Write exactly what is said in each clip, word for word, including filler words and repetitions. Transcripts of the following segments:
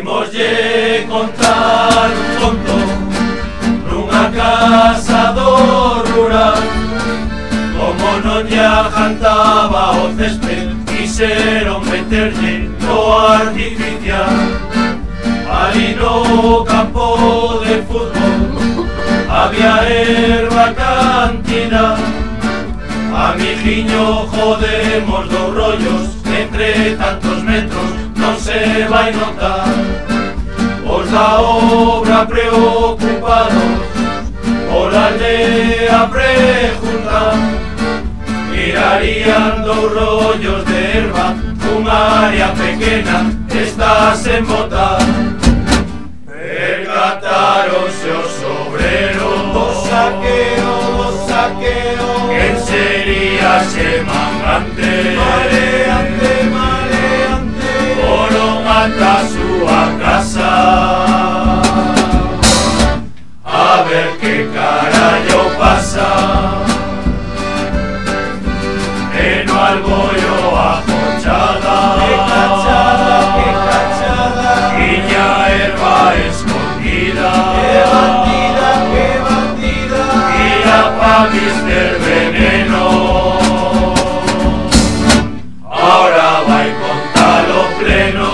Imoslle contar un conto nunha casa do rural. Como non lla jantaba o césped, quixeron meterlle no artificial. Ali no campo de fútbol había herba cantidad. Amigiño, jodemos dos rollos, entre tantos metros non se vai notar. Os da obra preocupados pola aldea prejuntar, mirarían dos rollos de herba, unha área pequena está sen botar. Percataronse os obreros do saqueo, do saqueo. Quen sería xe mangante? Maleante, maleante. Foron ata a súa casa a ver que carallo pasa. E no algoio a jochada, que cachada, que cachada. Tiña herba escondida, que bandida, que bandida. Tira pa mister Veneno, ahora vai contalo pleno.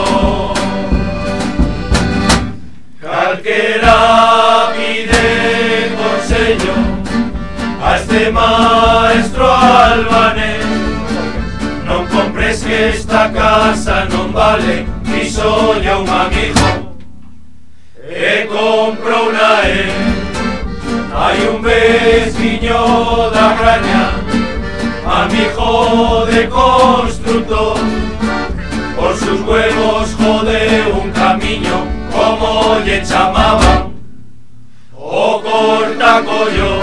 Calquera pide consello a este maestro albanés. Non compres que esta casa non vale, dixolle un amigo e comprou na él. Hai un veciño da Graña, amigo de constructor, por sus huevos jode un camiño, como lle chamaban o cortacollo.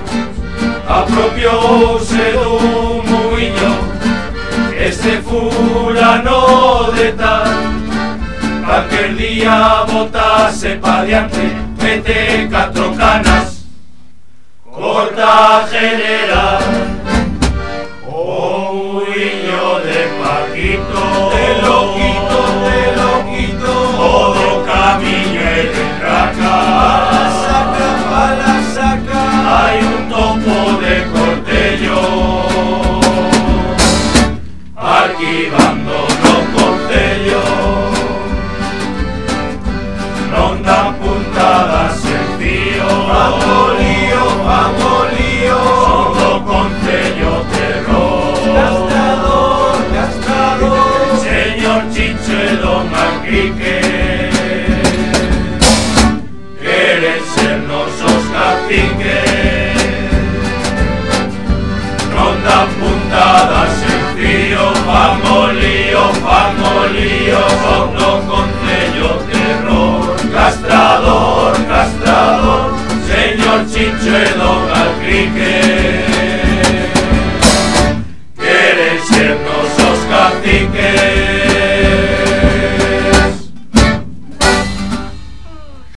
Apropiouse dun muiño este fulano de tal, calquer día botase pa diante, mete catro canas, corta general. O muiño de Paquito, de loquito, de loquito, todo camiño e de traca. Pala saca, pala saca, hai un topo de cortello arquivando no concello. Non dan puntadas en fío, famolío, famolío. Son do concello terror, castrador, castrador. Señor Chicho e don Mancrique queren ser nosos caciques. Non dan puntadas en fío, famolío, famolío. Son do concello terror, castrador, castrador. Señor Chicho e don Mancrique